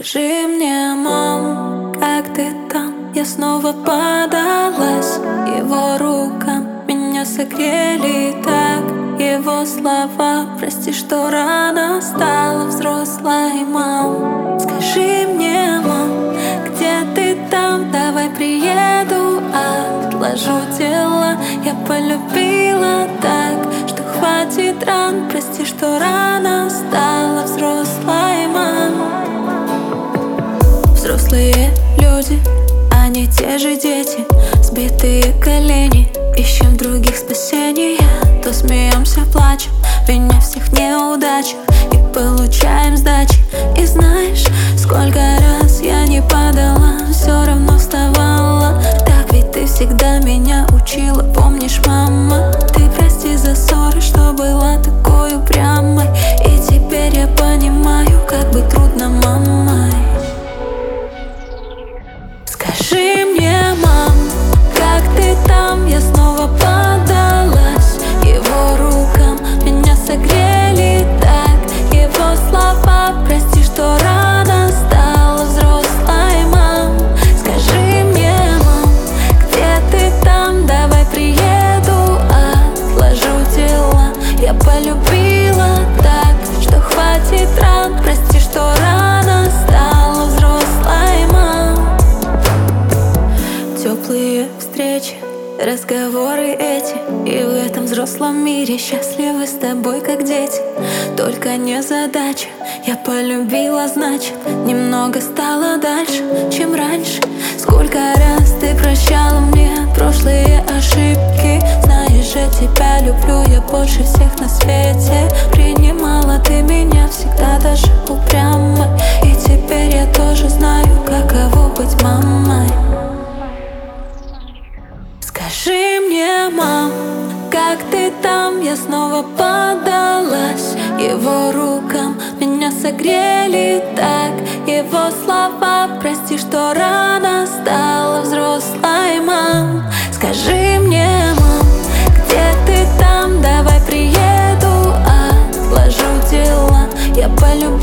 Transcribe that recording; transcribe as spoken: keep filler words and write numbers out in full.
Скажи мне, мам, как ты там? Я снова подалась его рукам, меня согрели так его слова. Прости, что рано стала взрослой, мам. Скажи мне, мам, где ты там? Давай приеду, отложу дела. Я полюбила так, что хватит ран. Прости, что рано стала взрослой, мам. Взрослые люди, они те же дети, сбитые колени, ищем других спасения. То смеемся, плачем, виня всех в неудачах и получаем сдачи. И знаешь, сколько раз я не падала, все равно вставала. Так ведь ты всегда меня учила, помнишь, мама? Ты прости за ссоры, что была такой упрямой. И теперь я понимаю, как быть трудно мамой. Скажи мне, мам, как ты там? Я снова подалась его рукам, меня согрели так его слова. Прости, что рано стала взрослой, мам. Скажи мне, мам, где ты там? Давай приеду, отложу дела. Я полюбила так, что хватит ран. Прости, что рано стала взрослой, мам. Теплые встречи, разговоры эти, и в этом взрослом мире счастливы с тобой, как дети. Только не задача, я полюбила, значит, немного стало дальше, чем раньше. Сколько раз ты прощала мне прошлые ошибки. Знаешь же, тебя люблю я больше всех на свете. Принимала ты меня всегда, даже упрямой. И теперь я тоже знаю, каково быть мамой. Скажи мне, мам, как ты там? Я снова подалась его рукам, меня согрели так его слова. Прости, что рано стала взрослой, мам. Скажи мне, мам, где ты там? Давай приеду, отложу дела. Я полюбила